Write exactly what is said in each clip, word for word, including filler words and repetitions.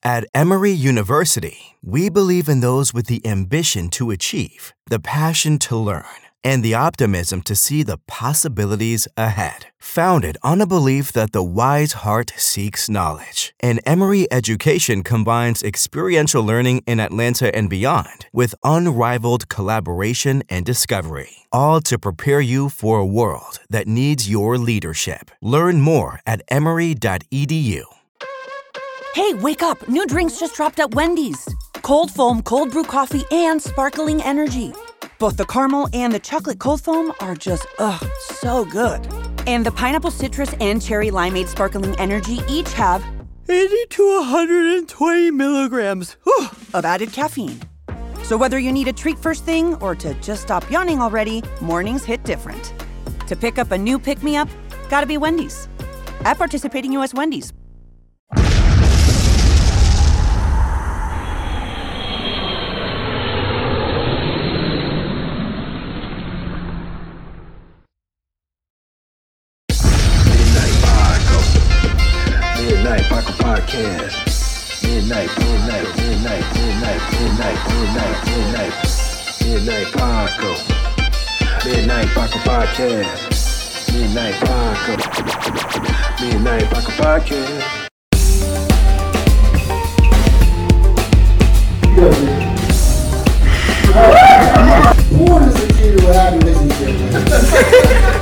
At Emory University, we believe in those with the ambition to achieve, the passion to learn, and the optimism to see the possibilities ahead. Founded on a belief that the wise heart seeks knowledge, and Emory education combines experiential learning in Atlanta and beyond with unrivaled collaboration and discovery, all to prepare you for a world that needs your leadership. Learn more at emory dot e d u. Hey, wake up! New drinks just dropped at Wendy's. Cold foam, cold brew coffee, and sparkling energy. Both the caramel and the chocolate cold foam are just, ugh, so good. And the pineapple citrus and cherry limeade sparkling energy each have eighty to one hundred twenty milligrams whew, of added caffeine. So whether you need a treat first thing or to just stop yawning already, mornings hit different. To pick up a new pick-me-up, gotta be Wendy's. At participating U S Wendy's. Midnight Paco Podcast. Midnight, midnight, midnight, midnight, midnight, midnight, midnight, midnight Paco. Midnight Paco Podcast. Midnight Paco. Midnight Paco Podcast. Born as a kid who had a relationship.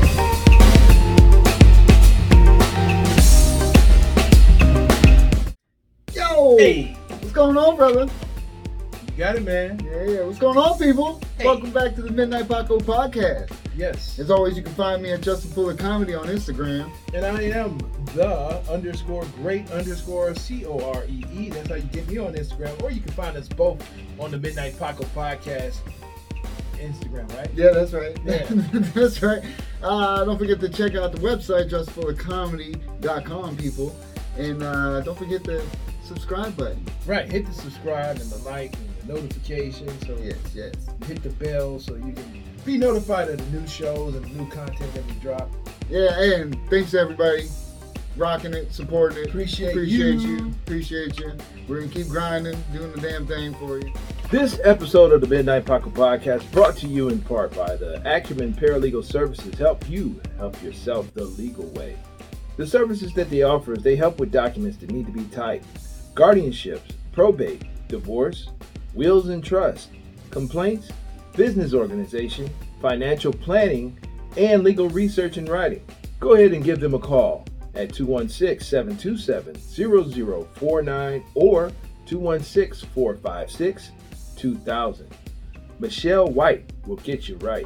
Hey, what's going on, brother? You got it, man. Yeah, yeah. What's going on, people? Hey. Welcome back to the Midnight Paco Podcast. Yes. As always, you can find me at Justin Fuller Comedy on Instagram. And I am the underscore great underscore C O R E E. That's how you get me on Instagram. Or you can find us both on the Midnight Paco Podcast Instagram, right? Yeah, that's right. Yeah. That's right. Uh, don't forget to check out the website, justin fuller comedy dot com, people. And uh, don't forget the subscribe button. Right. Hit the subscribe and the like and the notification. So Yes, yes. hit the bell so you can be notified of the new shows and the new content that we drop. Yeah, and thanks to everybody rocking it, supporting it. Appreciate Appreciate you. you. Appreciate you. We're going to keep grinding, doing the damn thing for you. This episode of the Midnight Paco Podcast brought to you in part by the Acumen Paralegal Services. Help you help yourself the legal way. The services that they offer is they help with documents that need to be typed, guardianships, probate, divorce, wills and trust, complaints, business organization, financial planning, and legal research and writing. Go ahead and give them a call at two one six, seven two seven, zero zero four nine or two one six, four five six, two thousand. Michelle White will get you right.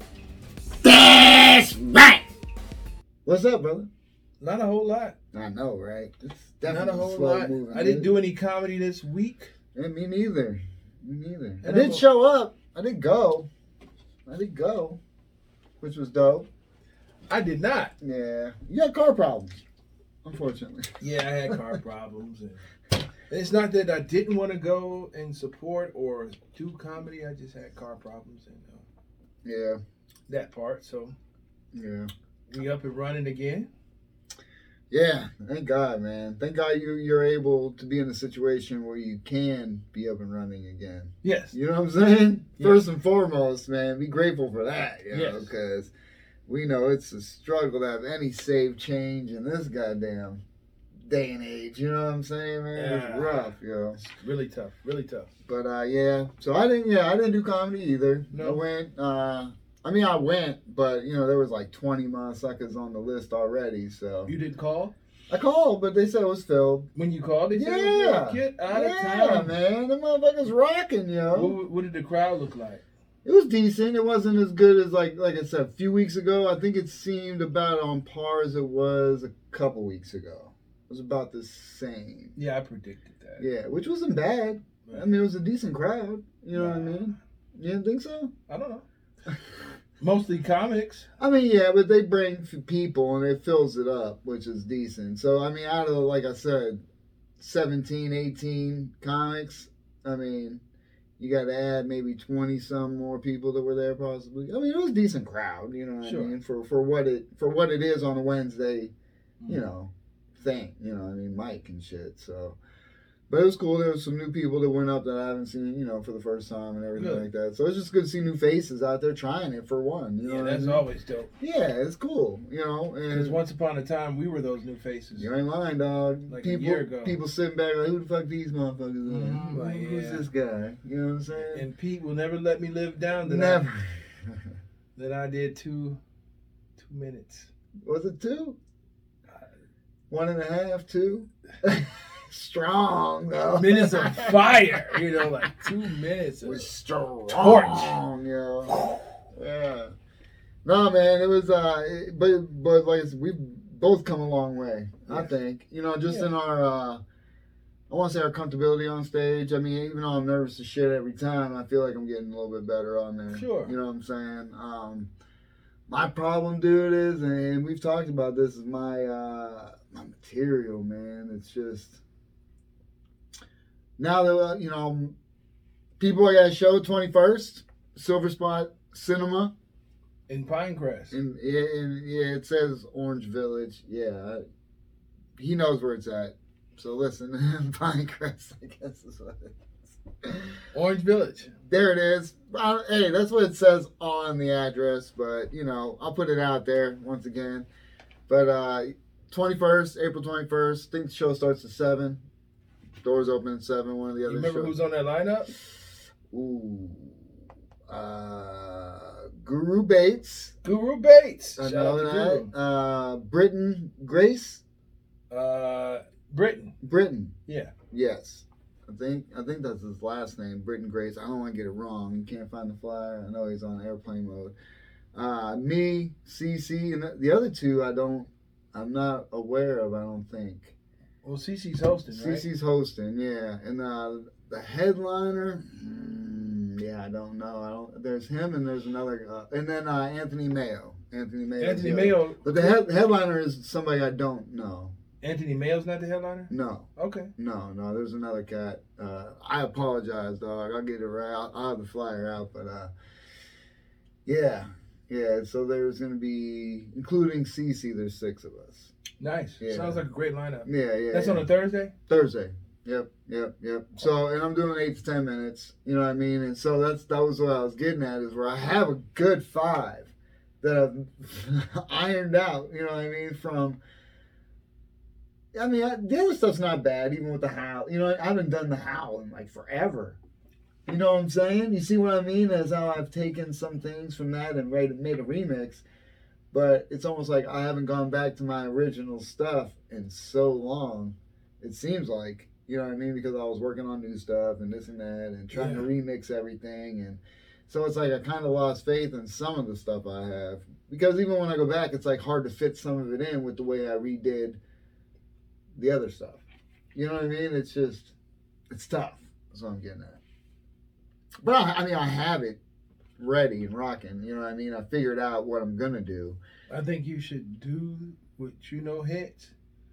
That's right. What's up, brother? Not a whole lot. I know, right? It's Not definitely a whole slow lot. moving. I didn't do any comedy this week. Yeah, me neither. Me neither. I And did I'm- show up. I did go. I did go, which was dope. I did not. Yeah, you had car problems, unfortunately. Yeah, I had car problems. And it's not that I didn't want to go and support or do comedy. I just had car problems and uh, Yeah, that part. So yeah, we up and running again. yeah. Thank God, man. Thank God you you're able to be in a situation where you can be up and running again. Yes. You know what I'm saying? Yeah. First and foremost, man, be grateful for that. You know, Yes. because we know it's a struggle to have any safe change in this goddamn day and age. You know what I'm saying, man? Yeah. It's rough, yo. It's really tough. Really tough. But uh, yeah. So I didn't. Yeah, I didn't do comedy either. No. I went. Uh, I mean, I went, but you know, there was like twenty motherfuckers on the list already. So You didn't call? I called, but they said it was filled. When you called, they said, Yeah. "Oh, get out of Yeah, town." man. The motherfuckers rocking, yo. What, what did the crowd look like? It was decent. It wasn't as good as like like I said a few weeks ago. I think it seemed about on par as it was a couple weeks ago. It was about the same. Yeah, I predicted that. Yeah, which wasn't bad. I mean, it was a decent crowd. You know what I mean? You didn't think so? I don't know. Mostly comics. I mean, yeah, but they bring f- people and it fills it up, which is decent. So, I mean, out of, like I said, seventeen, eighteen comics, I mean, you got to add maybe twenty some more people that were there possibly. I mean, it was a decent crowd, you know what Sure. I mean, for, for what it for what it is on a Wednesday, Mm-hmm. you know, thing, you know, I mean, Mike and shit. So, But it was cool. There was some new people that went up that I haven't seen, you know, for the first time and everything Good. like that. So it's just good to see new faces out there trying it for one. You know Yeah, what I that's mean? always dope. Yeah, it's cool. You know, Because and once upon a time, we were those new faces. you ain't lying, dog. Like a people, year ago. people sitting back like, who the fuck these motherfuckers are? Mhm, like, Who- Who's yeah. this guy? You know what I'm saying? And Pete will never let me live down that Never. I, that I did two two minutes. Was it two? One and a half, two? Strong, though. Minutes of fire, you know, like two minutes of was strong, torch. yo. Yeah. No, man, it was. Uh, it, but but like I said, we've both come a long way. I Yes. think you know, just Yeah. in our. Uh, I want to say our comfortability on stage. I mean, even though I'm nervous as shit every time, I feel like I'm getting a little bit better on there. Sure. You know what I'm saying? Um, my problem, dude, is, and we've talked about this, is my uh, my material, man. It's just now that uh, you know, people I got a show twenty-first, Silver Spot Cinema, in Pinecrest. and, and yeah, it says Orange Village. Yeah, he knows where it's at. So listen, Pinecrest, I guess is what it is. Orange Village. There it is. Uh, hey, that's what it says on the address, but you know, I'll put it out there once again. But uh, twenty-first, April twenty-first. I think the show starts at seven. Doors open at seven. One of the You other remember shows. who's on that lineup? Ooh, uh, Guru Bates. Guru Bates. I Shout know out to that. Uh, Britton Grace. Guru. Uh, Britain. Britton. Yeah. Yes. I think I think that's his last name, Britton Grace. I don't want to get it wrong. You can't find the flyer. I know he's on airplane mode. Uh, me, Cece, and the- the other two I don't, I'm not aware of. I don't think. Well, Cece's hosting, right? Cece's hosting, yeah, and uh, the headliner, mm, yeah, I don't know. I don't. There's him and there's another, uh, and then uh, Anthony Mayo. Anthony Mayo. Anthony Mayo. But the head, headliner is somebody I don't know. Anthony Mayo's not the headliner? No. Okay. No, no, there's another cat. Uh, I apologize, dog. I'll get it right. I'll, I'll have the flyer out, but uh, yeah, yeah. So there's gonna be, including Cece, there's six of us. Nice. Yeah. Sounds like a great lineup. Yeah, yeah. That's yeah. on a Thursday? Thursday. Yep, yep, yep. So, and I'm doing eight to ten minutes. You know what I mean? And so that's that was what I was getting at, is where I have a good five that I've ironed out. You know what I mean? From I mean, I, the other stuff's not bad, even with the howl. You know, I haven't done the howl in like forever. You know what I'm saying? You see what I mean? As how I've taken some things from that and made, made a remix. But it's almost like I haven't gone back to my original stuff in so long. It seems like, you know what I mean? Because I was working on new stuff and this and that and trying to Yeah. remix everything. And so it's like I kind of lost faith in some of the stuff I have. Because even when I go back, it's like hard to fit some of it in with the way I redid the other stuff. You know what I mean? It's just, it's tough. That's what I'm getting at. But I, I mean, I have it ready and rocking. You know what I mean? I figured out what I'm gonna do. I think you should do what you know hits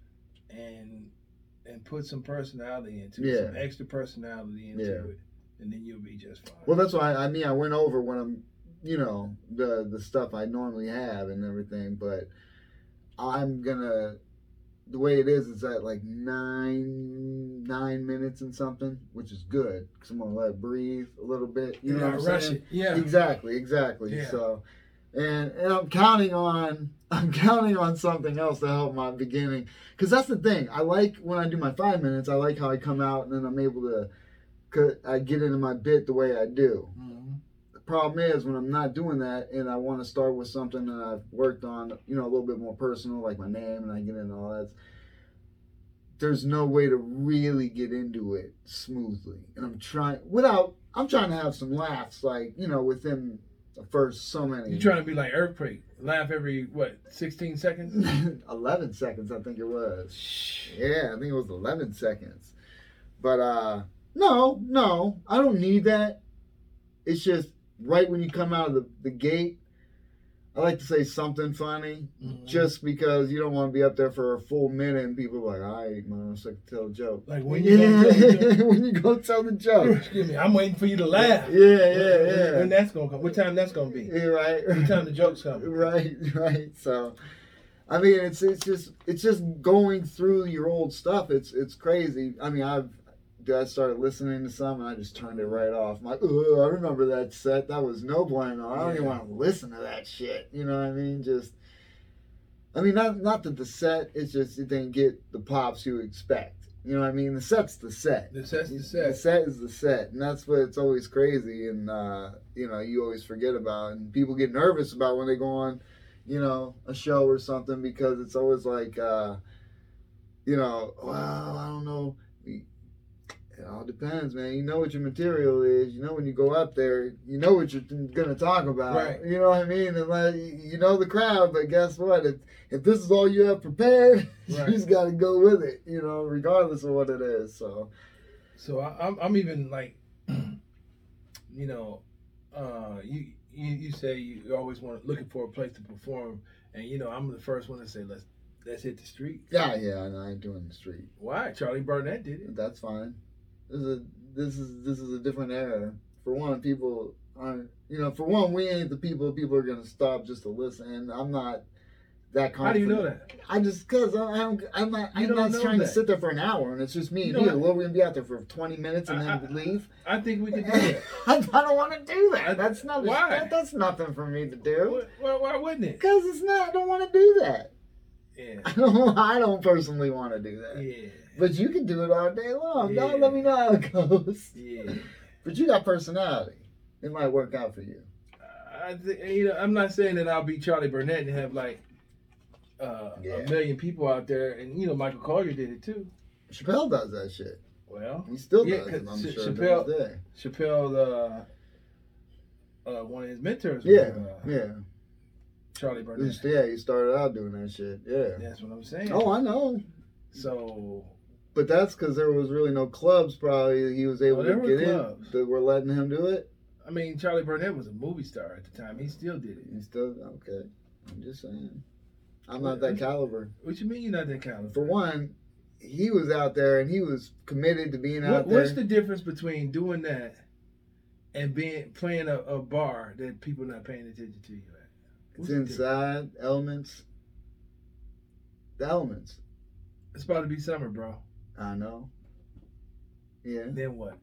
and and put some personality into it, Yeah. some extra personality into Yeah. it, and then you'll be just fine. Well, that's why I mean I went over when I'm, you know, the the stuff I normally have and everything. But I'm gonna. The way it is, it's at like nine nine minutes and something, which is good because I'm gonna let it breathe a little bit. You know Not what I'm rush saying? it. Yeah. Exactly, exactly. Yeah. So, and and I'm counting on I'm counting on something else to help my beginning, because that's the thing. I like when I do my five minutes. I like how I come out and then I'm able to, cut, I get into my bit the way I do. Mhm. The problem is when I'm not doing that and I want to start with something that I've worked on, you know, a little bit more personal, like my name, and I get into all that. There's no way to really get into it smoothly, and I'm trying without. I'm trying to have some laughs, like, you know, within the first so many. You're trying to be like Earthquake, laugh every what, sixteen seconds? eleven seconds, I think it was. Yeah, I think it was eleven seconds. But uh, no, no, I don't need that. It's just right when you come out of the, the gate, I like to say something funny, Mhm. just because you don't want to be up there for a full minute and people are like, all right, man, let's tell a joke. Like when you gonna tell the joke? when you go tell the joke. Excuse me, I'm waiting for you to laugh. Yeah, yeah, When, yeah. when that's gonna come? What time that's gonna be? Yeah, right. What time the joke's coming? Right, right. So, I mean, it's it's just it's just going through your old stuff. It's it's crazy. I mean, I've I started listening to some, and I just turned it right off. I'm like, ugh, I remember that set. That was no bueno. I don't even want to listen to that shit. You know what I mean? Just, I mean, not not that the set, it's just it didn't get the pops you expect. You know what I mean? The set's the set. The set's the set. The set is the set, and that's what it's always crazy, and uh, you know, you always forget about, and people get nervous about when they go on, you know, a show or something, because it's always like, uh, you know, well, I don't know. It all depends, man. You know what your material is. You know when you go up there, you know what you're gonna talk about. Right. You know what I mean? And like, you know the crowd, but guess what? If if this is all you have prepared, Right. you just got to go with it. You know, regardless of what it is. So, So I, I'm I'm even like, you know, uh, you, you you say you always want looking for a place to perform, and you know I'm the first one to say let's let's hit the street. yeah, yeah, I know, I ain't doing the street. Why? Charlie Barnett did it. That's fine. This is a this is this is a different era. For one, people aren't. You know, for one, we ain't the people. People are gonna stop just to listen. And I'm not that confident. How do you know that? I just because I'm I'm not You I'm don't not know trying that. to sit there for an hour and it's just me You and know you. what? Well, we're gonna be out there for twenty minutes and I- then I- leave. I think we could do that. I, I don't want to do that. I- That's not why? That, that's nothing for me to do. Why, why wouldn't it? Because it's not. I don't want to do that. Yeah. I don't. I don't personally want to do that. Yeah. But you can do it all day long. Yeah. Y'all let me know how it goes. Yeah. But you got personality. It might work out for you. I think, you know, I'm not saying that I'll be Charlie Burnett and have like uh, Yeah. a million people out there, and you know Michael Collier did it too. Chappelle does that shit. Well, He still Yeah, does it, 'cause I'm Ch- sure. to Chappelle- this day. Chappelle, uh, uh, one of his mentors, was, Yeah, uh, yeah. Charlie Burnett. Just- Yeah, he started out doing that shit. Yeah. That's what I'm saying. Oh, I know. So But that's because there was really no clubs, probably, he was able Oh, there to were get clubs. in that were letting him do it. I mean, Charlie Burnett was a movie star at the time. He still did it. He still, okay. I'm just saying. I'm not that caliber. What you mean you're not that caliber? For one, he was out there and he was committed to being out What, there. what's the difference between doing that and being playing a, a bar that people not paying attention to you at? It's What's the difference? inside, elements. The elements. It's about to be summer, bro. I know. Yeah. Then what?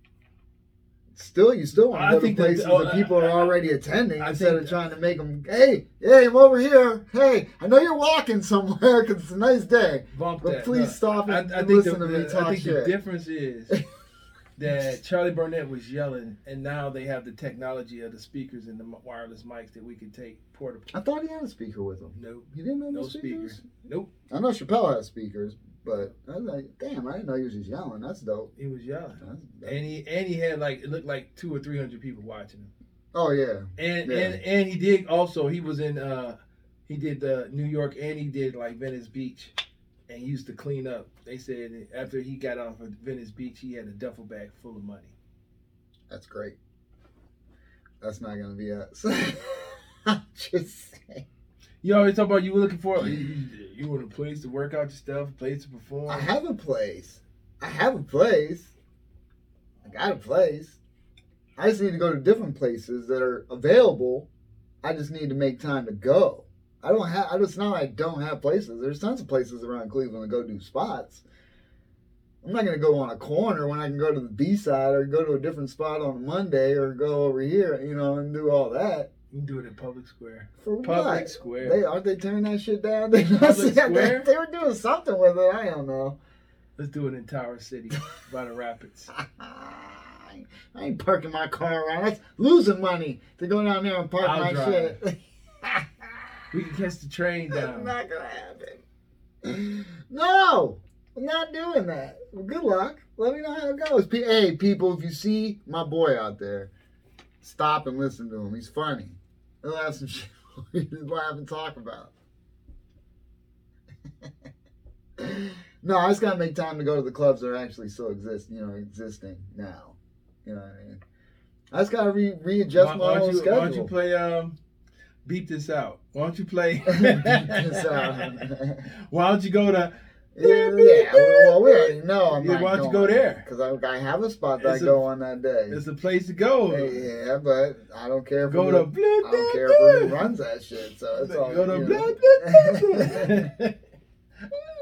Still, you still want I to go to think that- places oh, that people are I- I- already attending I instead think of trying to make them, hey, hey, I'm over here. Hey, I know you're walking somewhere because it's a nice day. Bump But that. please No, stop and, I, I and think listen the, to me the- talk I think shit. the difference is that Charlie Burnett was yelling, and now they have the technology of the speakers and the m- wireless mics that we can take portable. I thought he had a speaker with him. No, You didn't know no no speakers? speakers. Nope, I know Chappelle has speakers, but I was like, damn, I didn't know he was just yelling. That's dope. he was yelling, That's, that's, and he and he had like it looked like two or three hundred people watching him. oh, yeah. And Yeah. and and he did also. He was in. uh He did uh, New York, and he did like Venice Beach, and he used to clean up. They said after he got off of Venice Beach, he had a duffel bag full of money. That's great. That's not going to be us. I'm just saying. You always talk about you were looking for you, you, you want a place to work out your stuff, a place to perform. I have a place. I have a place. I got a place. I just need to go to different places that are available. I just need to make time to go. I don't have. I just not like I don't have places. There's tons of places around Cleveland to go do spots. I'm not gonna go on a corner when I can go to the B side or go to a different spot on a Monday or go over here, you know, and do all that. You can do it in Public Square. For Public what? Square. They aren't they tearing that shit down? They, Public they, Square? they were doing something with it. I don't know. Let's do it in Tower City by the Rapids. I ain't parking my car around. That's losing money to go down there and park I'll my drive. shit. We can catch the train That's down. not gonna happen. No, I'm not doing that. Well, good luck. Let me know how it goes. P- hey, people, if you see my boy out there, stop and listen to him. He's funny. He'll have some shit we just laugh and talk about. No, I just gotta make time to go to the clubs that are actually still exist, you know, existing now. You know what I mean? I just gotta re- readjust Why, my why, whole don't you, schedule. why don't you play um Beat This Out? Why don't you play Beat This Out. Why don't you go to Yeah, yeah, well, we already know I'm Yeah, not why don't you going go there? Because I, I have a spot that It's I a- go on that day. It's a place to go. Yeah, but I don't care if Go who, to I blah, don't blah, care who blah. runs that shit. So it's all Go to you blah, know. blah, blah, blah.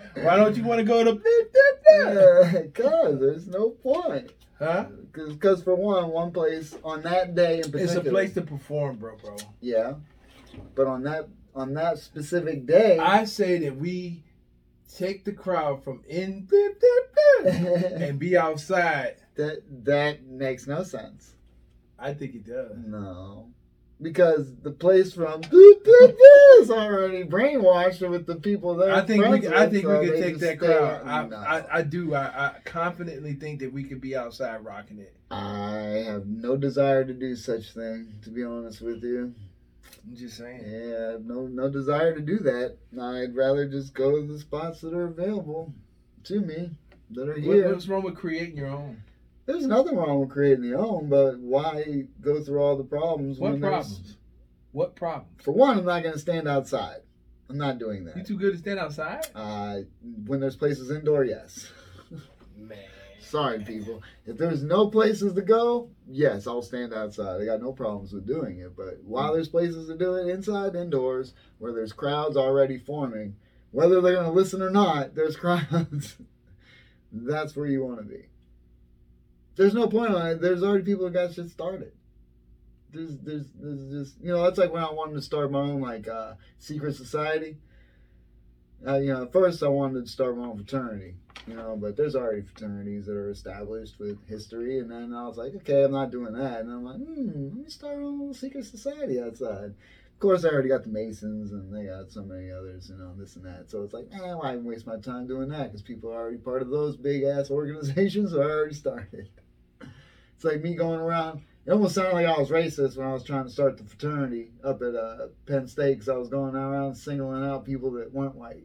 Why don't you want to go to beep, beep, beep? Because there's no point. Huh? Because for one, one place on that day in particular. It's a place to perform, bro, bro. Yeah. But on that on that specific day. I say that we take the crowd from in beep, beep, beep, and be outside. That that makes no sense. I think it does. No. Because the place from is already brainwashed with the people there. I think we. I think so we could they take just that stay crowd. on- I, no. I, I do. I, I confidently think that we could be outside rocking it. I have no desire to do such thing, to be honest with you. I'm just saying. Yeah, I have no no desire to do that. I'd rather just go to the spots that are available to me, that are What, here. what's wrong with creating your own? There's nothing wrong with creating your own, but why go through all the problems? What when there's- problems? What problems? For one, I'm not going to stand outside. I'm not doing You that. too good to stand outside? Uh, when there's places indoor, yes. Man. Sorry, people. If there's no places to go, yes, I'll stand outside. I got no problems with doing it. But while there's places to do it inside, indoors, where there's crowds already forming, whether they're going to listen or not, there's crowds. That's where you want to be. There's no point on it. There's already people that got shit started. There's, there's, there's just, you know, that's like when I wanted to start my own, like, uh, secret society. Uh, you know, at first I wanted to start my own fraternity, you know, but there's already fraternities that are established with history. And then I was like, okay, I'm not doing that. And I'm like, hmm, let me start a little secret society outside. Of course, I already got the Masons and they got so many others, you know, this and that. So it's like, eh, why waste my time doing that? Because people are already part of those big ass organizations that I already started. It's like me going around. It almost sounded like I was racist when I was trying to start the fraternity up at uh, Penn State, because I was going around singling out people that weren't white.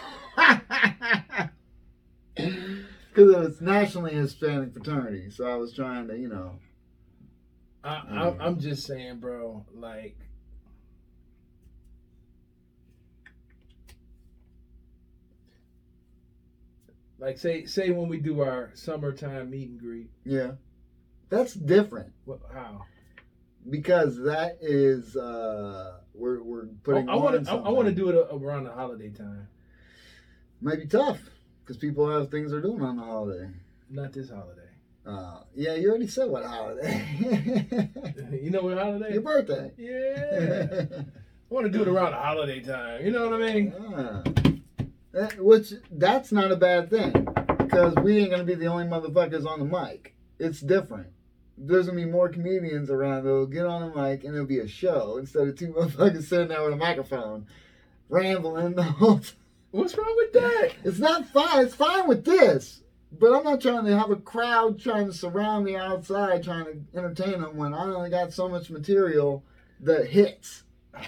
Because it was nationally Hispanic fraternity, so I was trying to, you know. I, I, I'm just saying, bro, like, like say say when we do our summertime meet and greet. Yeah. That's different. What, how? Because that is, uh, we're, we're putting I want on to I, I want to do it around the holiday time. Might be tough, because people have things they're doing on the holiday. Not this holiday. Uh, yeah, you already said what holiday. You know what holiday? Your birthday. Yeah. I want to do it around the holiday time. You know what I mean? Ah. That, which, that's not a bad thing, because we ain't going to be the only motherfuckers on the mic. It's different. There's going to be more comedians around that'll get on the mic and it'll be a show instead of two motherfuckers sitting there with a microphone rambling the whole time. What's wrong with that? It's not fine. It's fine with this. But I'm not trying to have a crowd trying to surround me outside trying to entertain them when I only got so much material that hits.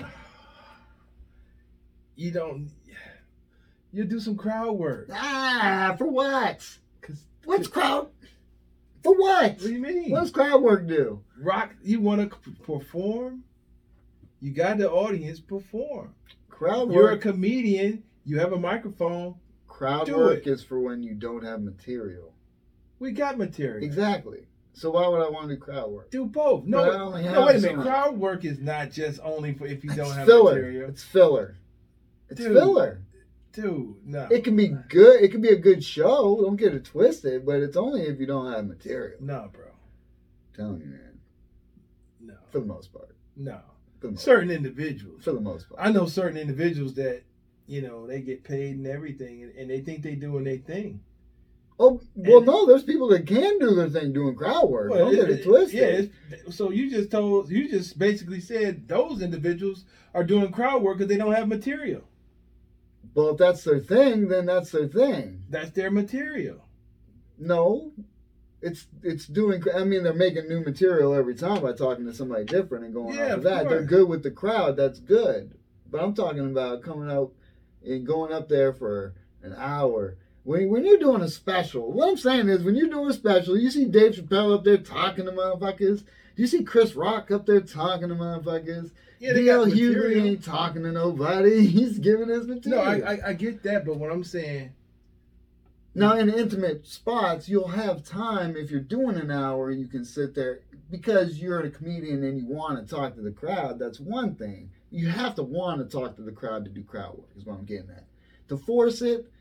You don't. You do some crowd work. Ah, for what? Cause, What's crowd? For what? What do you mean? What does crowd work do? Rock. You want to perform? You got the audience perform. Crowd You're a work. comedian. You have a microphone. Crowd do work it. is for when you don't have material. We got material. Exactly. So why would I want to do crowd work? Do both. No, But I only no. have Wait a so minute. much. Crowd work is not just only for if you don't It's have filler. material. It's filler. It's Dude. filler. Dude, no. It can be good. It can be a good show. Don't get it twisted. But it's only if you don't have material. No, bro. I'm telling you, man. No. For the most part. No. For the most, Certain individuals. for the most part. I know certain individuals that, you know, they get paid and everything, and, and they think they doing their thing. Oh, well, And- no. There's people that can do their thing doing crowd work. Well, Don't get it- it twisted. Yeah. It's, so you just told, you just basically said those individuals are doing crowd work because they don't have material. Well, if that's their thing, then that's their thing. That's their material. No, it's it's doing. I mean, they're making new material every time by talking to somebody different and going Yeah, off of of that. They're course. good with the crowd. That's good. But I'm talking about coming out and going up there for an hour. When when you're doing a special, what I'm saying is, when you're doing a special, you see Dave Chappelle up there talking to motherfuckers. You see Chris Rock up there talking to motherfuckers. Yeah, they D L got Hughley material. ain't talking to nobody. He's giving his No, material. I, I I get that, but what I'm saying, Now, in intimate spots, you'll have time. If you're doing an hour, you can sit there. Because you're a comedian and you want to talk to the crowd, that's one thing. You have to want to talk to the crowd to do crowd work, is what I'm getting at. To force it,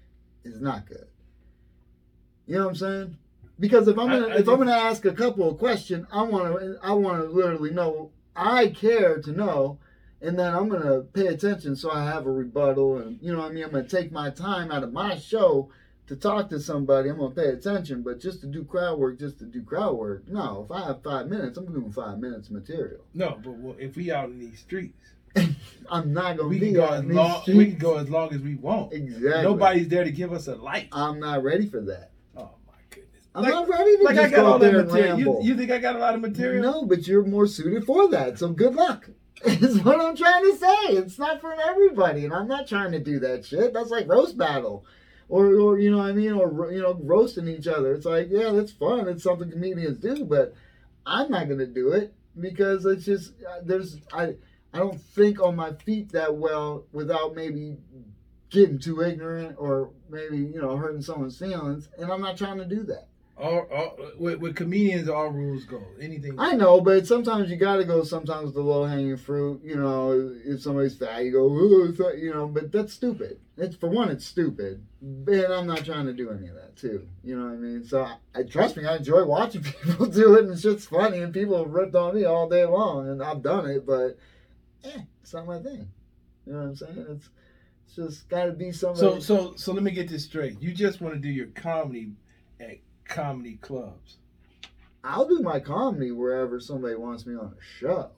is not good. You know what I'm saying? Because if I'm gonna I, I if just, I'm gonna ask a couple of questions, I want to I want to literally know. I care to know, and then I'm gonna pay attention so I have a rebuttal, and you know what I mean. I'm gonna take my time out of my show to talk to somebody. I'm gonna pay attention, but just to do crowd work, just to do crowd work. No, if I have five minutes, I'm doing five minutes material. No, but well, if we out in these streets, I'm not gonna we be can go out as in these long. streets. We can go as long as we want. Exactly. Nobody's there to give us a light. I'm not ready for that. Oh my goodness! I'm like, not ready to like just I got go all out that there and material. You, ramble. you think I got a lot of material? No, but you're more suited for that. So good luck. Is what I'm trying to say. It's not for everybody, and I'm not trying to do that shit. That's like roast battle, or or you know what I mean, or you know roasting each other. It's like, yeah, that's fun. It's something comedians do, but I'm not gonna do it because it's just uh, there's I I don't think on my feet that well without maybe getting too ignorant or maybe you know hurting someone's feelings, and I'm not trying to do that. All, all, with, with comedians, all rules go. Anything. I know, but sometimes you got to go sometimes with the low hanging fruit. You know, if somebody's fat, you go, ooh, fat, you know, but that's stupid. It's for one, it's stupid. And I'm not trying to do any of that too. You know what I mean? So I, I trust me, I enjoy watching people do it, and it's just funny. And people have ripped on me all day long, and I've done it, but eh, it's not my thing. You know what I'm saying? It's it's just got to be somebody. So so so let me get this straight. You just want to do your comedy at comedy clubs. I'll do my comedy wherever somebody wants me on a show.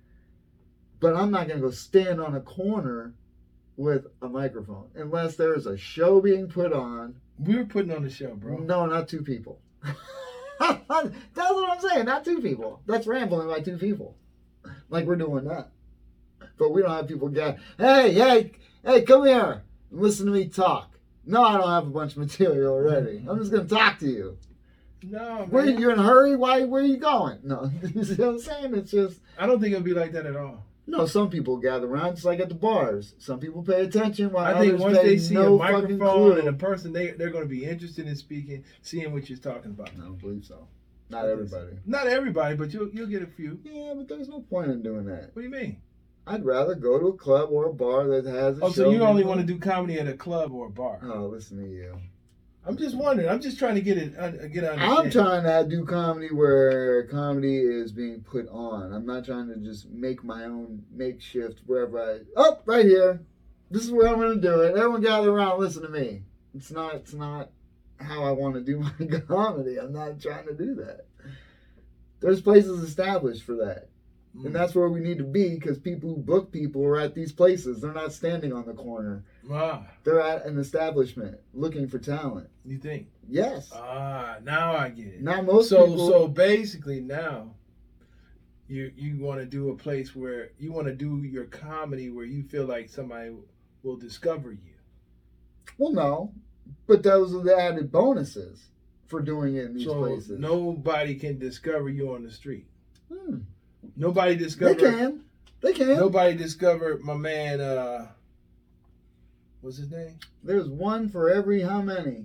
But I'm not going to go stand on a corner with a microphone unless there's a show being put on. We were putting on the show, bro. No, not two people. That's what I'm saying. Not two people. That's rambling by two people. Like we're doing that. But we don't have people get, hey, hey, hey, come here and listen to me talk. No, I don't have a bunch of material already. I'm just going to talk to you. No, man. Where you're in a hurry? Why? Where are you going? No, you see what I'm saying? It's just I don't think it'll be like that at all. no. Some people gather around, just like at the bars. Some people pay attention, while I think others once pay they see no a fucking microphone clue. and a person, they they're going to be interested in speaking, seeing what you're talking about. I don't believe so. Not everybody. Not everybody, but you'll you'll get a few. Yeah, but there's no point in doing that. What do you mean? I'd rather go to a club or a bar that has a Oh, show. so you only being want to put- do comedy at a club or a bar? Oh, listen to you. I'm just wondering. I'm just trying to get it. Uh, get an I'm understanding. trying to do comedy where comedy is being put on. I'm not trying to just make my own makeshift wherever I. Oh, right here. This is where I'm going to do it. Everyone gather around, listen to me. It's not. It's not how I want to do my comedy. I'm not trying to do that. There's places established for that. Mm. And that's where we need to be because people who book people are at these places. They're not standing on the corner. Ah, They're at an establishment looking for talent. you think? Yes. Ah, now I get it. Now most so people. so basically now, you you want to do a place where you want to do your comedy where you feel like somebody will discover you. Well, no. But those are the added bonuses for doing it in these So places. nobody can discover you on the street. Hmm. Nobody They discovered. can. They can. Nobody discovered my man. Uh, what's his name? There's one for every how many?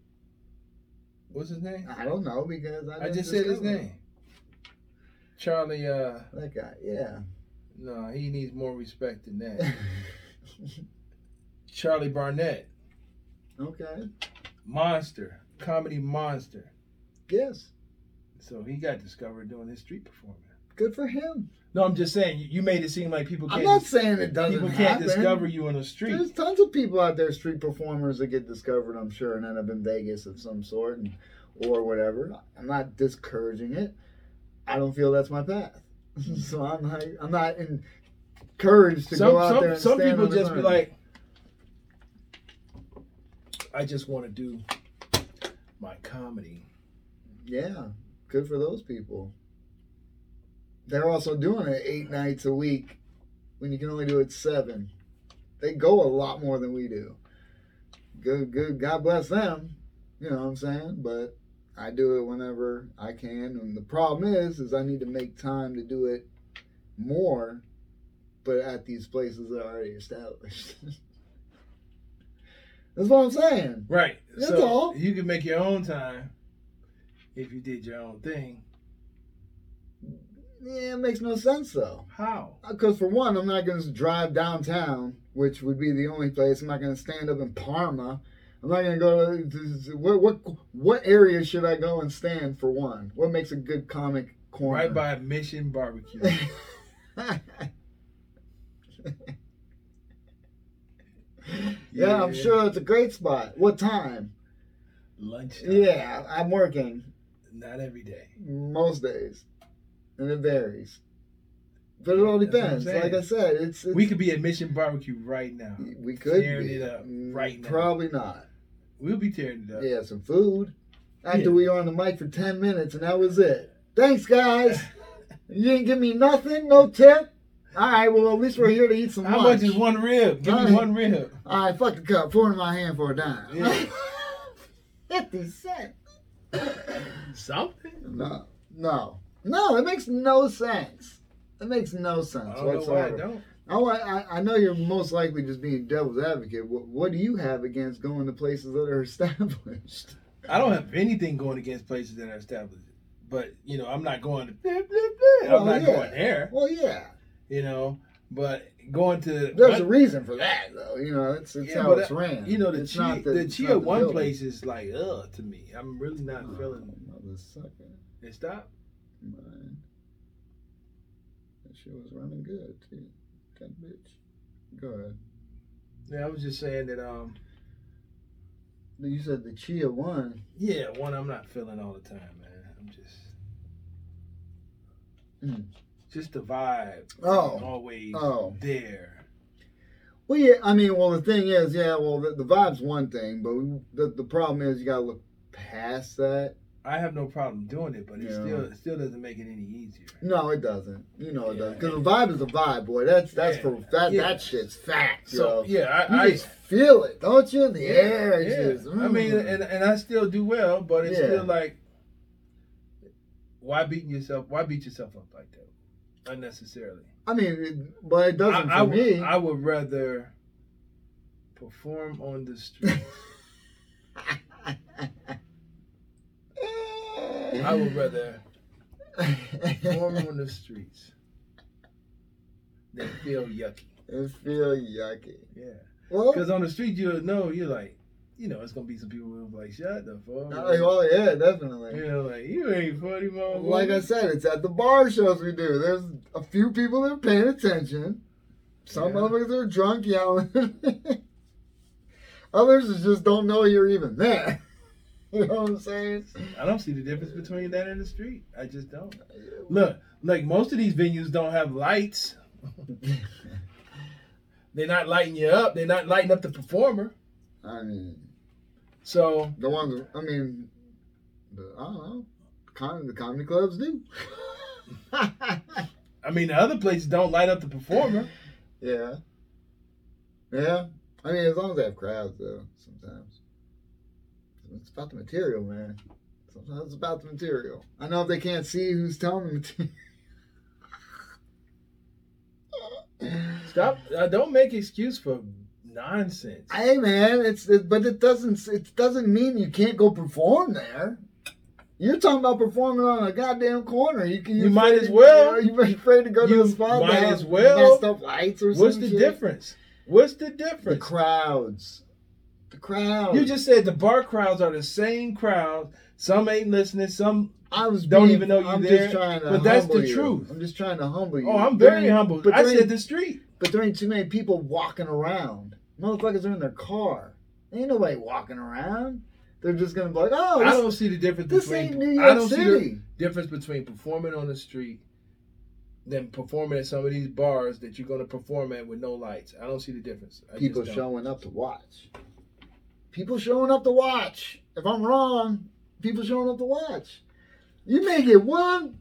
What's his name? I don't know because I, I didn't just said his discover name. Charlie. Uh, him. That guy, yeah. no, he needs more respect than that. Charlie Barnett, Okay. monster, comedy monster. Yes. So he got discovered doing his street performing. Good for him. No, I'm just saying you, you made it seem like people I'm can't. not dis- saying it doesn't people can't happen. discover you on the street. There's tons of people out there, street performers, that get discovered, I'm sure, and end up in Vegas of some sort, and, or whatever. I'm not discouraging it. I don't feel that's my path, so I'm not. I'm not encouraged to Some go out some there and some stand people on the just be corner. like, I just want to do my comedy. Yeah, good for those people. They're also doing it eight nights a week when you can only do it seven. They go a lot more than we do. Good, good. God bless them. You know what I'm saying? But I do it whenever I can. And the problem is, is I need to make time to do it more, but at these places that are already established. That's what I'm saying. Right. That's so all. you can make your own time if you did your own thing. Yeah, it makes no sense though. How? Because for one, I'm not going to drive downtown, which would be the only place. I'm not going to stand up in Parma I'm not gonna go to what what what area should I go and stand for one? What makes a good comic corner? Right by Mission Barbecue. yeah, Yeah. I'm sure it's a great spot. What time? Lunchtime. Yeah, I'm working Not every day. most days, and it varies. But it all That's what I'm depends. saying. Like I said, it's, it's We could be at Mission Barbecue right now. we could tearing be. it up Mm, right now. Probably not. We'll be tearing it up. Yeah, some food. After Yeah. we were on the mic for ten minutes, and that was it. Thanks, guys. You didn't give me nothing, no tip. All right, well, at least we're here to eat some How lunch. much is one rib? Give All me right. one rib. All right, fuck the cup. Pour it in my hand for a dime. Yeah. fifty cents. Something. No, no, no. It makes no sense. It makes no sense I don't know why I whatsoever. don't. Oh, I, I know you're most likely just being devil's advocate. What, what do you have against going to places that are established? I don't have anything going against places that are established. But, you know, I'm not going to blah, blah, blah. Well, I'm not yeah. going there, Well, yeah. you know. But going to There's a reason for that, though. You know, it's, it's Yeah, how but, it's ran. You know, the it's Chia, not the, the it's Chia not the one building. place is like, ugh, to me. I'm really not Oh, feeling motherfucker. it. Stop. Man. That shit was running good, too. That bitch. Go ahead. Yeah, I was just saying that, um, You said the Chia won. yeah, one I'm not feeling all the time, man. I'm just, Mm. just the vibe. Oh. Always Oh. there. Well, yeah, I mean, well, the thing is, yeah, well, the, the vibe's one thing, but we, the, the problem is you got to look past that. I have no problem doing it, but it Yeah. still it still doesn't make it any easier. No, it doesn't. You know it Yeah. doesn't. Because the vibe is a vibe, boy. That's that's Yeah. for that Yeah. that shit's fact, So yo. yeah, I, You I just feel it, don't you? In the yeah, air, it's yeah. just, I mean, mm. and and I still do well, but it's Yeah. still like, why beating yourself? Why beat yourself up like that unnecessarily? I mean, it, but it doesn't I, I for would- me. I would rather perform on the street. I would rather perform on the streets than feel yucky. It feel yucky. Yeah. Well, Because on the street, you'll know, you're like, you know, it's going to be some people who are like, shut the fuck uh, up. well, yeah, definitely. You know, like, you ain't funny, motherfucker. Like I said, it's at the bar shows we do. There's a few people that are paying attention. Some Yeah. motherfuckers are drunk yelling. Others is just don't know you're even there. You know what I'm saying? I don't see the difference between that and the street. I just don't. Look, like most of these venues don't have lights. They're not lighting you up. They're not lighting up the performer. I mean, So, the ones, I mean, the, I don't know. Com- the comedy clubs do. I mean, the other places don't light up the performer. Yeah. Yeah. I mean, as long as they have crowds, though, sometimes. It's about the material, man. Sometimes it's about the material. I know if they can't see who's telling the material. Stop. Uh, don't make excuse for nonsense. Hey, man, it's it, but it doesn't it doesn't mean you can't go perform there. You're talking about performing on a goddamn corner. You can. You might as well. You're afraid to go to You the spot. might that as have well. messed up lights or What's some the shit. difference? What's the The difference? crowds. The crowds. You just said the bar crowds are the same crowd. Some ain't listening. Some I was don't being- even know you I'm there, Just trying to but that's humble the you. truth. I'm just trying to humble you. oh, I'm very There ain't- humble. But I there said ain't- the street. But there ain't too many people walking around. Motherfuckers are in their car. Ain't nobody walking around. They're just gonna be like, oh, I this, don't see the difference this between. ain't New I York don't see City. the difference between performing on the street than performing at some of these bars that you're going to perform at with no lights. I don't see the difference. I People just don't. showing up to watch. People showing up to watch. If I'm wrong, people showing up to watch. You may get one.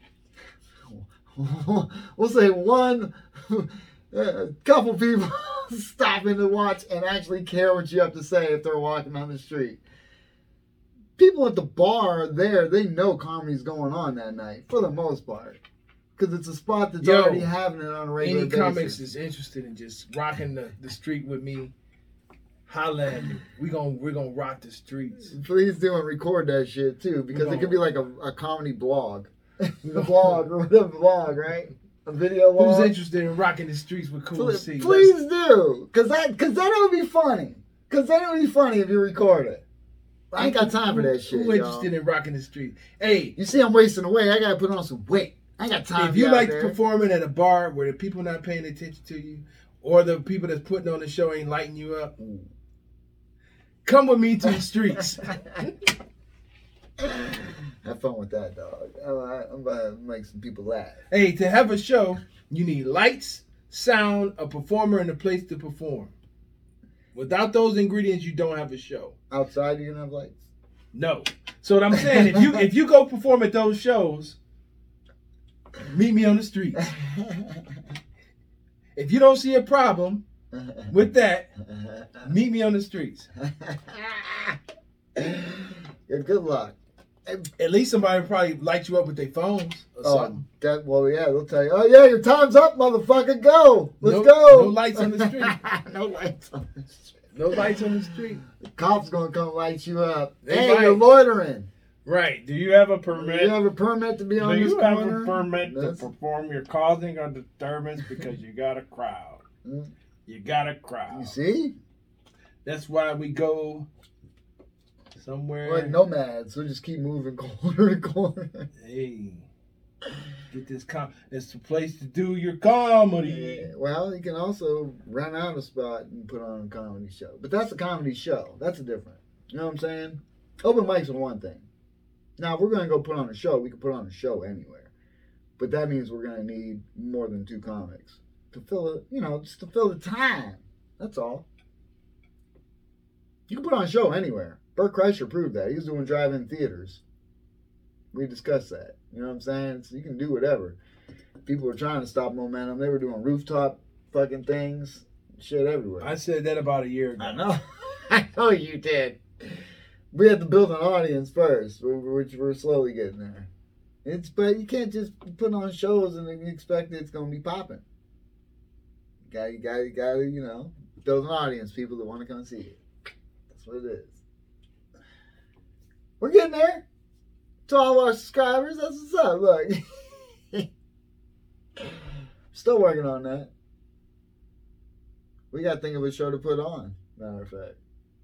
We'll say one. A couple people stopping to watch and actually care what you have to say if they're walking on the street. People at the bar there, they know comedy's going on that night for the most part, because it's a spot that's Yo, already having it on a regular Any basis. comics is interested in just rocking the, the street with me, holla at me. We gon' we're gonna rock the streets. Please do and record that shit too, because We it could be like a, a comedy blog, the blog or whatever blog, right? A video Who's log. interested in rocking the streets with Cool Please, C? please do, cause that cause that would be funny. Because then it would be funny if you record it. I ain't got time for that shit. Who interested in rocking the street? Hey, you see, I'm wasting away. I gotta put on some weight. I ain't got time. If to you out like there. performing at a bar where the people not paying attention to you, or the people that's putting on the show ain't lighting you up, come with me to the streets. Have fun with that, dog. I'm about to make some people laugh. Hey, to have a show, you need lights, sound, a performer, and a place to perform. Without those ingredients, you don't have a show. Outside, you gonna have lights? No. So what I'm saying, if you if you go perform at those shows, meet me on the streets. If you don't see a problem with that, meet me on the streets. Yeah, good luck. At least somebody will probably light you up with their phones or Oh, something. that, well, yeah, they'll tell you, oh, yeah, your time's up, motherfucker. Go. Let's No- go. no lights on the street. No lights on the street. No lights on the street. The cop's going to come light you up. They Hey, might. you're loitering. Right. Do you have a Do permit? you have a permit to be Do on this you have corner? a permit That's- to perform? You're causing a disturbance because you got a crowd. Mm. You got a crowd. You see? That's why we go somewhere. We're like nomads, so just keep moving corner to corner. Hey, get this com. It's the place to do your comedy. Yeah, well, you can also rent out a spot and put on a comedy show. But that's a comedy show. That's a different. You know what I'm saying? Open mics are one thing. Now, if we're going to go put on a show, we can put on a show anywhere. But that means we're going to need more than two comics to fill it, you know, just to fill the time. That's all. You can put on a show anywhere. Bert Kreischer proved that. He was doing drive-in theaters. We discussed that. You know what I'm saying? So you can do whatever. People were trying to stop momentum. They were doing rooftop fucking things. Shit everywhere. I said that about a year ago. I know. I know you did. We had to build an audience first, which we're slowly getting there. It's but you can't just put on shows and expect it's gonna be popping. You got you got you got to you know build an audience, people that want to come see it. That's what it is. We're getting there. To all our subscribers, that's what's up. Look, still working on that. We got to think of a show to put on. Matter of fact.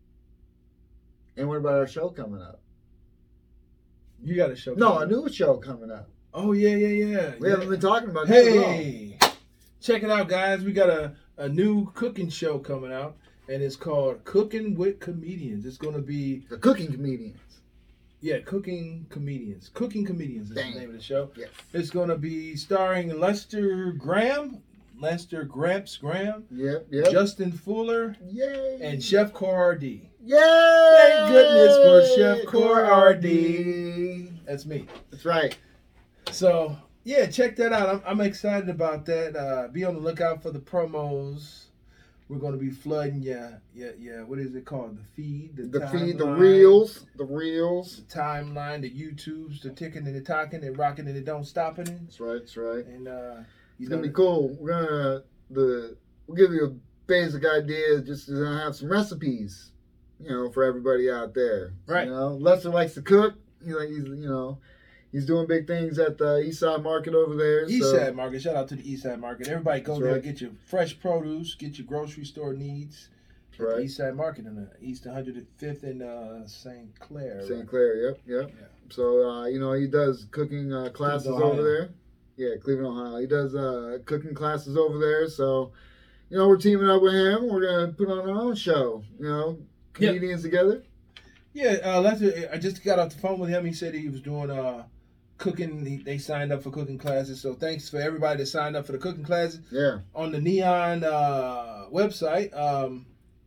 And what about our show coming up? You got a show. No, coming a new show coming up. Oh yeah, yeah, yeah. We yeah. haven't been talking about this at all. Hey, check it out, guys. We got a, a new cooking show coming out, and it's called Cooking with Comedians. It's going to be, The Cooking Comedians. yeah, Cooking Comedians. Cooking Comedians is Dang. the name of the show. Yes. It's going to be starring Lester Graham, Lester Gramps Graham, Yep, yep. Justin Fuller, Yay. and Chef Core R D. Yay! Thank goodness for Chef Core R D. That's me. That's right. So, yeah, check that out. I'm, I'm excited about that. Uh, be on the lookout for the promos. We're going to be flooding, yeah, yeah, yeah. What is it called? The feed, the, The feed, the timeline, reels, the reels. the timeline, the YouTubes, the ticking and the talking, and rocking and it don't stopping it. That's right, that's right. And uh, you It's know, gonna be cool. We're gonna the we'll give you a basic idea, just to have some recipes, you know, for everybody out there. Right. You know, Lester likes to cook. He like he's you know he's doing big things at the East Side Market over there. East so, Side Market. Shout out to the East Side Market. Everybody go That's there, right. get your fresh produce, get your grocery store needs. That's At the right. East Side Market in the East one hundred fifth in uh, Saint Clair. Saint Clair. Yep, yep. Yeah. So uh, you know he does cooking uh, classes Cleveland, over Ohio. there. Yeah, Cleveland, Ohio. He does uh, cooking classes over there. So you know we're teaming up with him. We're gonna put on our own show. You know, Yep. comedians together. Yeah, uh, Lester, I just got off the phone with him. He said he was doing uh, cooking. He, they signed up for cooking classes. So thanks for everybody that signed up for the cooking classes. Yeah. On the Neon uh, website, um,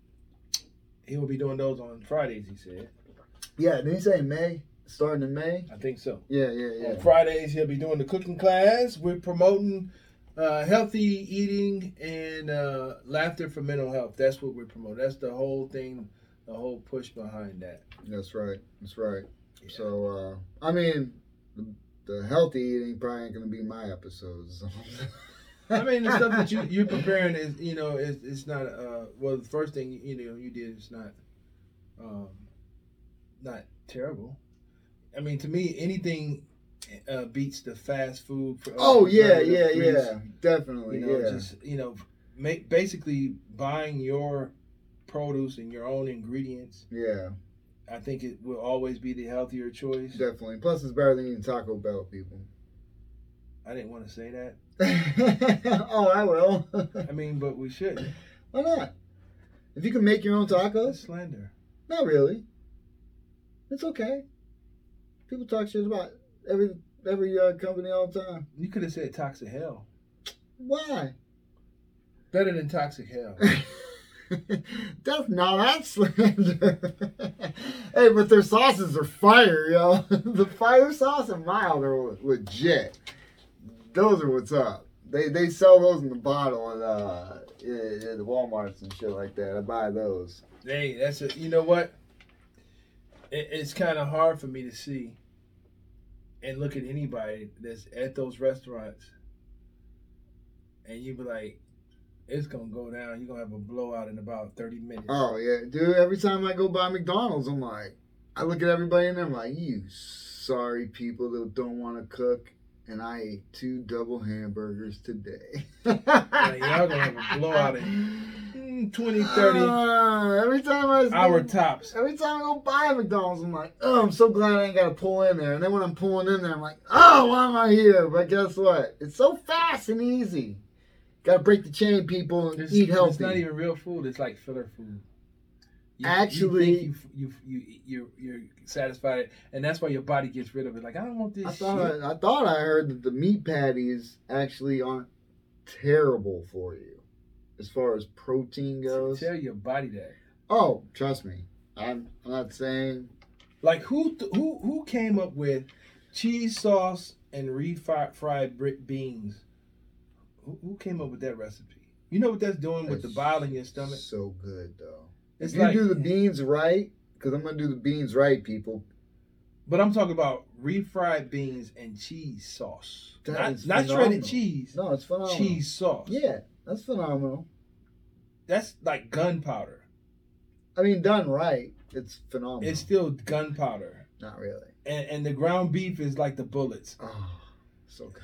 he will be doing those on Fridays, he said. Yeah. Did he say May? Starting in May? I think so. Yeah, yeah, yeah. On Fridays, he'll be doing the cooking class. We're promoting uh, healthy eating and uh, laughter for mental health. That's what we're promoting. That's the whole thing, the whole push behind that. That's right. That's right. Yeah. So, uh, I mean, the, the healthy eating probably ain't gonna be my episodes. I mean, the stuff that you you're preparing is, you know, it's it's not. Uh, well, the first thing you know you did is not, um, not terrible. I mean, to me, anything uh, beats the fast food. Uh, Oh yeah, yeah, preservative yeah, grease. definitely, You know, yeah. just you know, make basically buying your produce and your own ingredients, Yeah, I think it will always be the healthier choice. definitely. Plus, it's better than eating Taco Bell, people. I didn't want to say that. Oh, I will. I mean, but we shouldn't. Why not? If you can make your own That's tacos, slander. not really. It's okay. People talk shit about every every uh, company all the time. You could have said toxic hell. Why? Better than toxic hell. That's not that slander. Hey, but their sauces are fire, yo. The fire sauce and mild are legit. Those are what's up. They they sell those in the bottle at uh at, at the Walmarts and shit like that. I buy those. Hey, that's a, you know what? It, it's kind of hard for me to see and look at anybody that's at those restaurants and you be like, it's going to go down. You're going to have a blowout in about thirty minutes. Oh yeah, dude. Every time I go by McDonald's, I'm like, I look at everybody in there, I'm like, you sorry people that don't want to cook. And I ate two double hamburgers today. Like, y'all gonna have a blowout in twenty, thirty Uh, every time I hour tops. Every time I go buy McDonald's, I'm like, oh, I'm so glad I ain't got to pull in there. And then when I'm pulling in there, I'm like, oh, why am I here? But guess what? It's so fast and easy. Got to break the chain, people, and It's, eat healthy. it's not even real food. It's like filler food. You, Actually- you think you you you you're, you're satisfied, and that's why your body gets rid of it. Like, I don't want this I shit. thought I, I thought I heard that the meat patties actually aren't terrible for you as far as protein goes. Tell your body that. Oh, trust me. I'm, I'm not saying. Like, who th- who who came up with cheese sauce and refried fried brick beans? Who, who came up with that recipe? You know what that's doing with the It's bile in your stomach? So good though. It's If you like, do the beans right, because I'm gonna do the beans right, people. but I'm talking about refried beans and cheese sauce, That not is not phenomenal. shredded cheese. No, it's phenomenal. Cheese sauce. Yeah, that's phenomenal. That's like gunpowder. I mean, done right, it's phenomenal. It's still gunpowder, Not really. and and the ground beef is like the bullets. Oh, so good.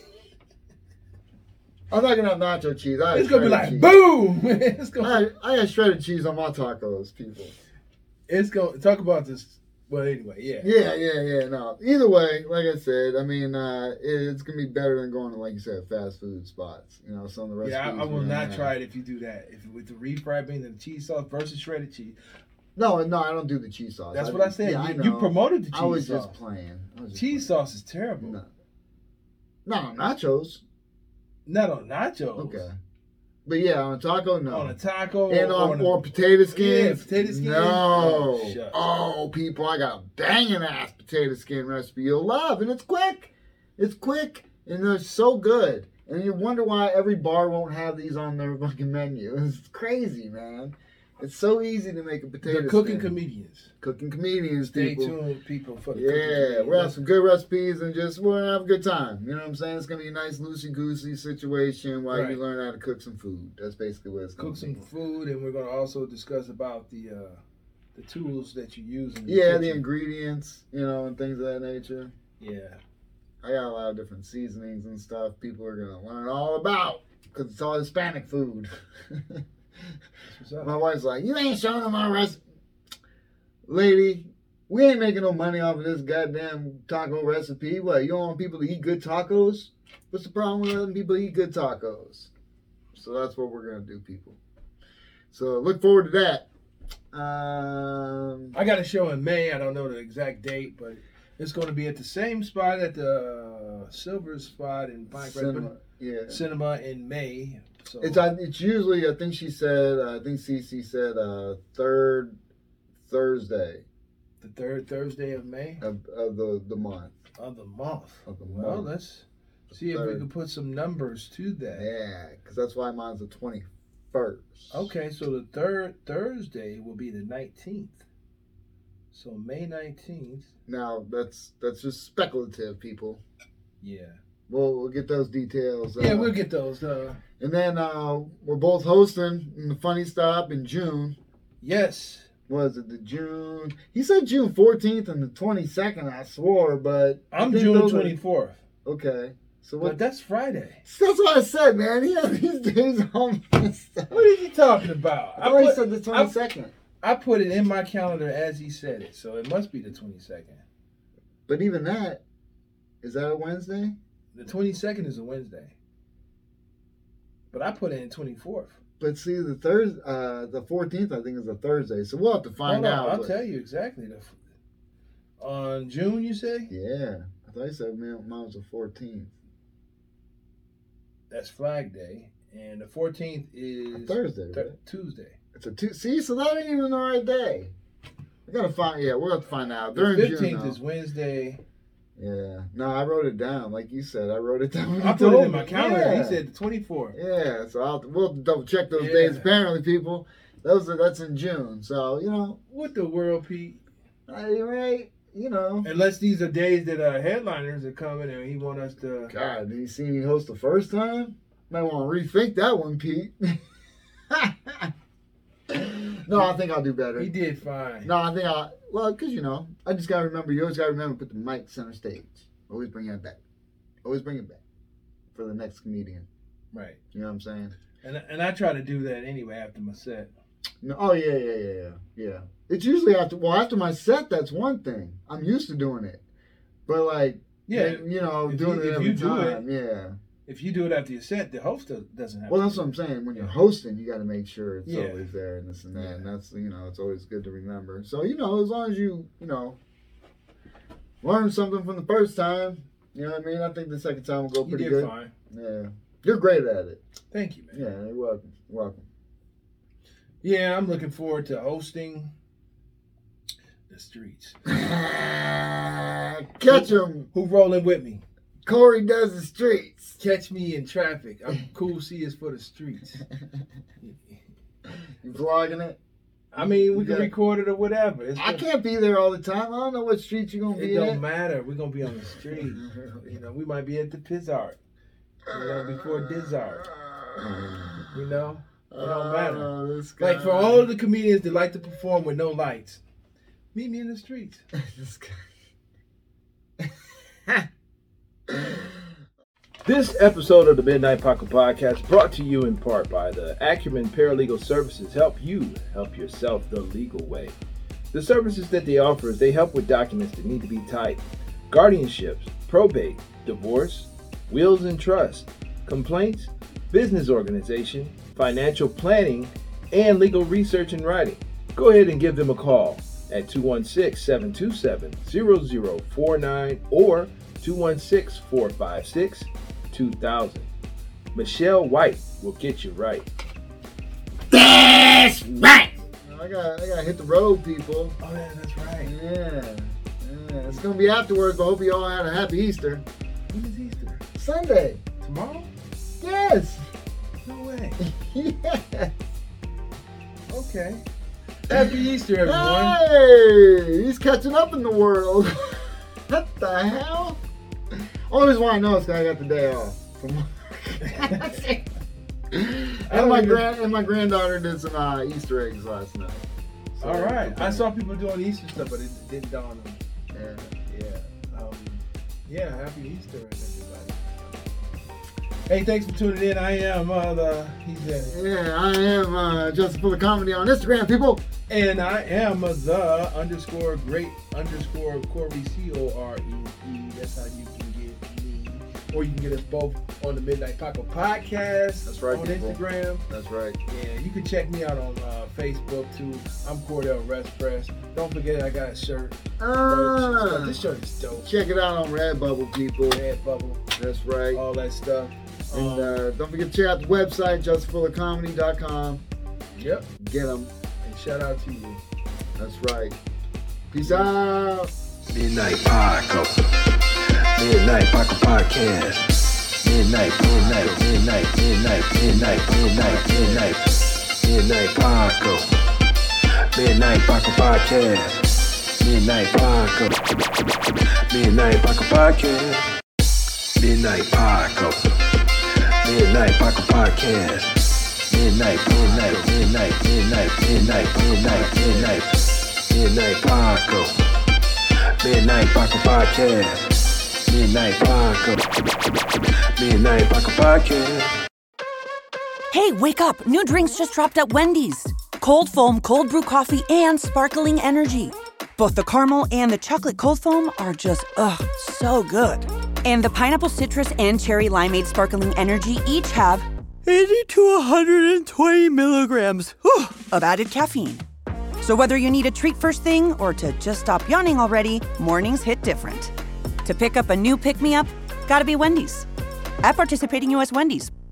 I'm not gonna have nacho cheese. I It's gonna be like cheese. boom. It's gonna. I, I got shredded cheese on my tacos, people. It's gonna talk about this. Well, anyway, yeah. Yeah, yeah, yeah. No, either way, like I said, I mean, uh, it, it's gonna be better than going to, like you said, fast food spots. You know, some of the recipes. Yeah, I, I will we not have. try it if you do that. If with the refried beans and the cheese sauce versus shredded cheese. No, no, I don't do the cheese sauce. That's I, what I said. Yeah, I you, know. you promoted the cheese I was sauce. just playing. I was just Cheese playing. sauce is terrible. No, no, nachos. Not on nachos. Okay, but yeah, on a taco, no. On a taco and or, on, on a- or potato skins. Yeah, potato skins. No. Oh, shucks. Oh, people, I got a banging ass potato skin recipe you'll love, and it's quick. It's quick, and they're so good. And you wonder why every bar won't have these on their fucking menu. It's crazy, man. It's so easy to make a potato The cooking skin. comedians. Cooking comedians, Stay people. tuned, people, for the Yeah, cooking we'll have comedians. some good recipes and just we're gonna have a good time. You know what I'm saying? It's gonna be a nice loosey goosey situation while Right. you learn how to cook some food. That's basically what it's gonna Cook some be. food, and we're going to also discuss about the uh, the tools that you use. In the Yeah, the kitchen. ingredients, you know, and things of that nature. Yeah. I got a lot of different seasonings and stuff people are gonna learn all about because it's all Hispanic food. What's up? My wife's like, you ain't showing them my recipe. Lady, we ain't making no money off of this goddamn taco recipe. What, you don't want people to eat good tacos? What's the problem with letting people eat good tacos? So that's what we're going to do, people. So look forward to that. Um, I got a show in May. I don't know the exact date, but it's going to be at the same spot at the uh, Silver Spot in Pine Crest cinema, yeah. Cinema in May. So It's uh, it's usually, I think she said, uh, I think Cece said uh, third Thursday the third Thursday of May of, of the, the month. of the month. Of the Well, month. let's see if we Third. can put some numbers to that. Yeah, because that's why mine's the twenty-first. Okay, so the third Thursday will be the nineteenth. So May nineteenth. Now, that's that's just speculative, people. Yeah. We'll, we'll get those details. Yeah, uh, we'll get those. Uh, And then uh, we're both hosting in the Funny Stop in June. yes. Was it the June? He said June fourteenth and the twenty-second, I swore, but I I'm think June those are- twenty-fourth. Okay. So But what? that's Friday. That's what I said, man. He had these days all messed up. What are you talking about? I already put- said the twenty-second. I put it in my calendar as he said it, so it must be the twenty-second. But even that, is that a Wednesday? The twenty-second is a Wednesday. But I put it in twenty-fourth. But see, the Thursday, uh, the fourteenth, I think, is a Thursday. So we'll have to find Hold on, out. I'll but- tell you exactly. The, on June, you say? Yeah, I thought you said man, mine was the fourteenth. That's Flag Day. And the fourteenth is Thursday, th- right? Tuesday. It's a two. See, so that ain't even the right day. I gotta find. Yeah, we'll have to find out. The During June, fifteenth though. is Wednesday. Yeah. No, I wrote it down. Like you said, I wrote it down. when I you put it told in me. my calendar. Yeah. He said the twenty-fourth. Yeah, so I'll we'll double check those Yeah. days. Apparently, people, those are that's in June. So you know, What the world, Pete? I, right? You know, Unless these are days that uh, headliners are coming and he want us to. God, did you see me host the first time? Might want to rethink that one, Pete. No, I think I'll do better. He did fine. No, I think I well, because you know, I just gotta remember. You always gotta remember to put the mic center stage. Always bring it back. Always bring it back for the next comedian. Right. You know what I'm saying? And and I try to do that anyway after my set. No, oh yeah, yeah, yeah, yeah, yeah. It's usually after. Well, after my set, that's one thing. I'm used to doing it, but like, Yeah. you know, if doing you- it if every you do time. Yeah. If you do it after your set, the host does- doesn't have Well, to that's do what I'm it. saying. When you're Yeah. hosting, you got to make sure it's Yeah. always there and this and that. Yeah. And that's, you know, it's always good to remember. So, you know, as long as you, you know, learn something from the first time, you know what I mean? I think the second time will go You pretty did good. fine. Yeah. You're great at it. Thank you, man. Yeah, you're welcome. You're welcome. Yeah, I'm looking forward to hosting the streets. Catch him. Who rolling with me? Corey does the streets. Catch me in traffic. I'm cool C is for the streets. You vlogging it? I mean, we can Yeah. record it or whatever. It's I the- can't be there all the time. I don't know what street you're going to It be don't at. matter. We're gonna be on the street. You know, we might be at the Pizzart. You know, before Dizzart. You know, it don't matter. Oh, this Like for guy. all of the comedians that like to perform with no lights, meet me in the streets. This guy. This episode of the Midnight Pocket Podcast brought to you in part by the Acumen Paralegal Services. Help you help yourself the legal way. The services that they offer is they help with documents that need to be typed, guardianships, probate, divorce, wills and trust, complaints, business organization, financial planning, and legal research and writing. Go ahead and give them a call at two one six, seven two seven, zero zero four nine or two one six, four five six, two thousand. Michelle White will get you right. That's right. I got, I got to hit the road, people. Oh, yeah, that's right. Yeah, yeah. It's gonna be afterwards, but hope you all had a happy Easter. When is Easter? Sunday. Tomorrow? Yes. No way. Yes. Okay. Happy Easter, everyone. Hey, he's catching up in the world. What the hell? Only reason why I know is because I got the day off from work. And my grand and my granddaughter did some uh, Easter eggs last night. So, All right. I saw people doing Easter stuff, but it didn't dawn on me. Yeah. Yeah. Um, yeah, happy Easter, everybody. Hey, thanks for tuning in. I am uh, the, he said, Yeah, I am uh, Justin Fuller Comedy on Instagram, people. and I am the underscore great underscore Corey, C O R E E. That's how you can get me. Or you can get us both on the Midnight Paco Podcast. That's right, On people. Instagram. That's right. Yeah, you can check me out on uh, Facebook too. I'm Cordell Rest Press. Don't forget I got a shirt. merch. Uh, This shirt is dope. check it out on Redbubble, people. Redbubble, That's right. all that stuff. And Um, uh, don't forget to check out the website, justin fuller comedy dot com. Yep. Get them. And shout out to you. That's right. Peace out. Midnight Paco. Midnight Paco Podcast. Midnight, midnight, midnight, midnight, midnight, midnight, midnight, midnight Paco. Midnight Paco Podcast. Midnight Paco. Midnight Paco Podcast. Midnight Paco. Midnight Paco Podcast. Midnight, midnight, midnight, midnight, midnight, midnight, midnight, midnight Paco. Midnight Paco Podcast. Midnight. Midnight Paco. Midnight Paco Podcast. Hey, wake up! New drinks just dropped at Wendy's. Cold foam, cold brew coffee, and sparkling energy. Both the caramel and the chocolate cold foam are just, ugh, so good. And the pineapple citrus and cherry limeade sparkling energy each have eighty to one hundred twenty milligrams whew, of added caffeine. So whether you need a treat first thing or to just stop yawning already, mornings hit different. To pick up a new pick-me-up, gotta be Wendy's. At participating U S Wendy's.